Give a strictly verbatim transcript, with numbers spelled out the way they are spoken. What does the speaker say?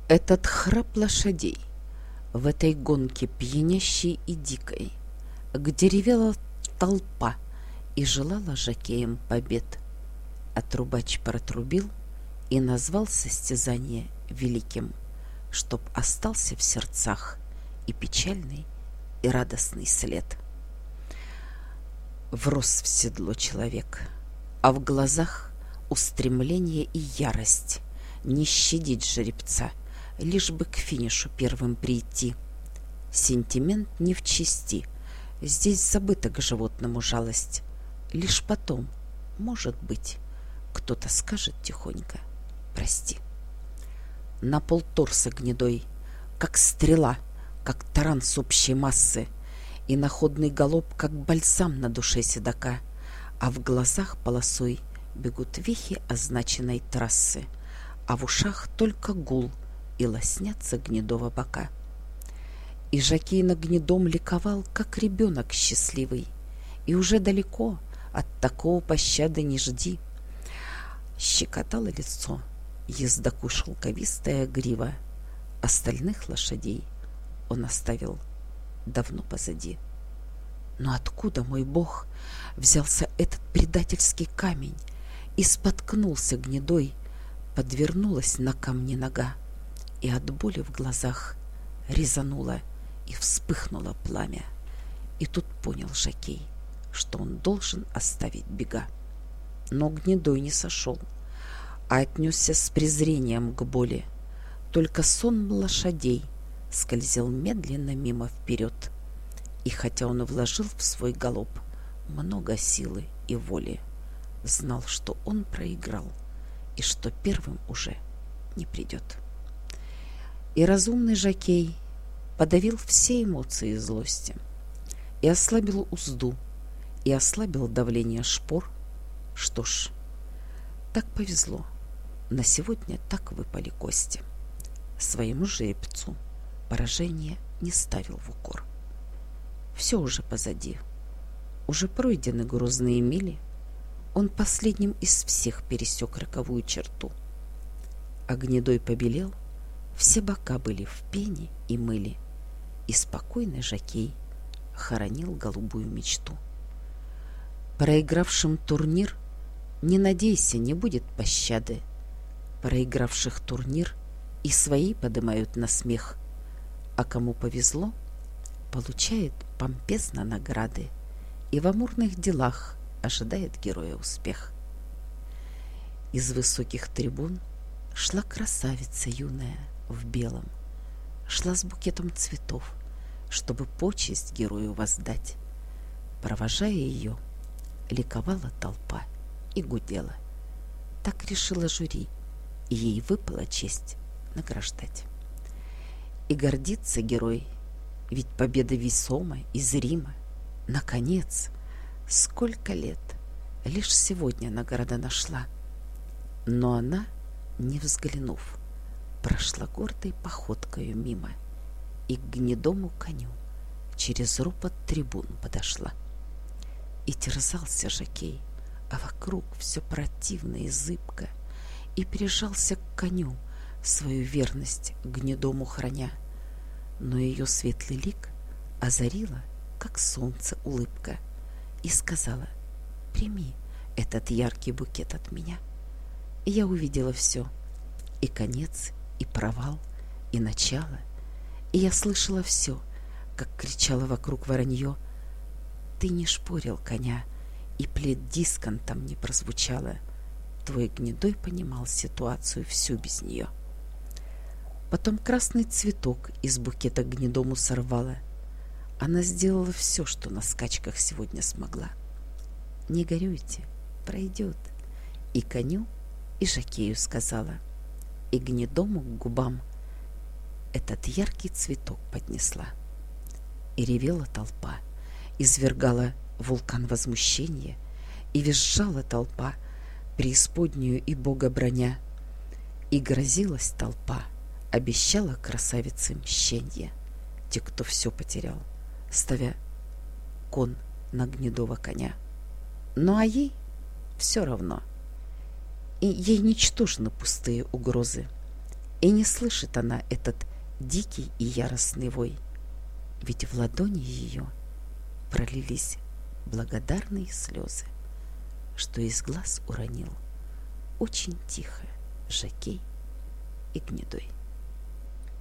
Этот храп лошадей в этой гонке пьянящей и дикой, где ревела толпа и желала жокеям побед, а трубач протрубил и назвал состязание великим, чтоб остался в сердцах и печальный, и радостный след. Врос в седло человек, а в глазах устремление и ярость, не щадить жеребца, лишь бы к финишу первым прийти. Сентимент не в чести, здесь забыта к животному жалость. Лишь потом, может быть, кто-то скажет тихонько «прости». На полторса гнедой, как стрела, как таран с общей массы, и находный галоп, как бальзам на душе седока, а в глазах полосой бегут вехи означенной трассы, а в ушах только гул и лоснятся гнедого бока. И жокей на гнедом ликовал, как ребенок счастливый, и уже далеко от такого пощады не жди. Щекотало лицо ездаку шелковистая грива, остальных лошадей он оставил давно позади. Но откуда, мой бог, взялся этот предательский камень, и споткнулся гнедой, подвернулась на камне нога, и от боли в глазах резануло и вспыхнуло пламя. И тут понял жокей, что он должен оставить бега. Но гнедой не сошел, а отнесся с презрением к боли. Только сон лошадей скользил медленно мимо вперед. И хотя он вложил в свой галоп много силы и воли, знал, что он проиграл и что первым уже не придет. И разумный жокей подавил все эмоции злости и ослабил узду, и ослабил давление шпор. Что ж, так повезло, на сегодня так выпали кости. Своему жеребцу поражение не ставил в укор. Все уже позади, уже пройдены грузные мили, он последним из всех пересек роковую черту. А гнедой побелел, все бока были в пене и мыле, и спокойный жокей хоронил голубую мечту. Проигравшим турнир не надейся, не будет пощады. Проигравших турнир и свои подымают на смех, а кому повезло, получает помпезно награды и в амурных делах ожидает героя успех. Из высоких трибун шла красавица юная в белом, шла с букетом цветов, чтобы почесть герою воздать. Провожая ее, ликовала толпа и гудела. Так решила жюри, и ей выпала честь награждать. И гордится герой, ведь победа весома и зрима. Наконец, сколько лет лишь сегодня награда нашла. Но она, не взглянув, прошла гордой походкою мимо и к гнедому коню через ропот трибун подошла. И терзался жокей, а вокруг все противно и зыбко, и прижался к коню, свою верность гнедому храня. Но ее светлый лик озарила, как солнце, улыбка, и сказала: «Прими этот яркий букет от меня». И я увидела все, и конец, и провал, и начало, и я слышала все, как кричало вокруг воронье. Ты не шпорил коня, и плеть дисконтом не прозвучала. Твой гнедой понимал ситуацию всю без нее. Потом красный цветок из букета гнедому сорвала. Она сделала все, что на скачках сегодня смогла. Не горюйте, пройдет. И коню, и жокею сказала, и гнедому к губам этот яркий цветок поднесла. И ревела толпа, извергала вулкан возмущения, и визжала толпа, преисподнюю и Бога броня, и грозилась толпа, обещала красавице мщенье, те, кто все потерял, ставя кон на гнедого коня. Ну а ей все равно, и ей ничтожны пустые угрозы, И не слышит она этот дикий и яростный вой, ведь в ладони ее пролились благодарные слезы, что из глаз уронил очень тихо Жокей и Гнедой.